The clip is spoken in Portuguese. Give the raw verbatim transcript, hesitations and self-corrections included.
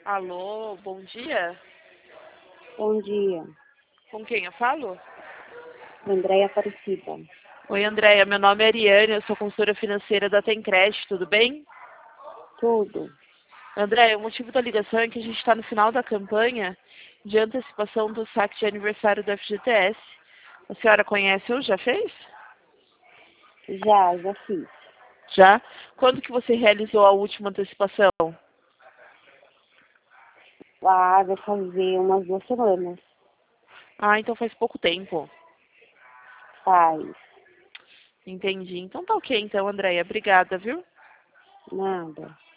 Alô, bom dia. Bom dia, Com quem eu falo? Andréia Aparecida. Oi, Andréia. Meu nome é Ariane, eu sou consultora financeira da Tencrest, tudo bem? Tudo. Andréia, o motivo da ligação é que a gente está no final da campanha de antecipação do saque de aniversário do F G T S. A senhora conhece ou já fez? Já, já fiz. Já? Quando que você realizou a última antecipação? Ah, vai fazer umas duas semanas. Ah, então faz pouco tempo. Faz. Entendi. Então tá ok, então, Andréia. Obrigada, viu? Nada.